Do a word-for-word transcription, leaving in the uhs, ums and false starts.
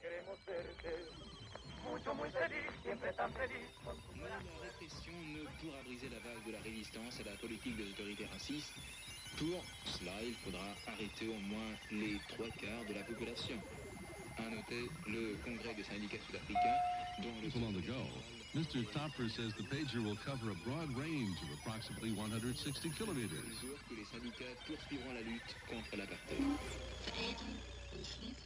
queremos verte. Mucho, muy feliz, siempre tan feliz. Mais la répression ne pourra briser la vague de la résistance à la politique des autorités racistes. Pour cela, il faudra arrêter au moins les trois quarts de la population. À noter le congrès des syndicats sud-africains dont le... On the go. Mister Topper says the pager will cover a broad range of approximately one hundred sixty kilometers. que les syndicats poursuivront la lutte contre l'apartheid. Vrede und Frieden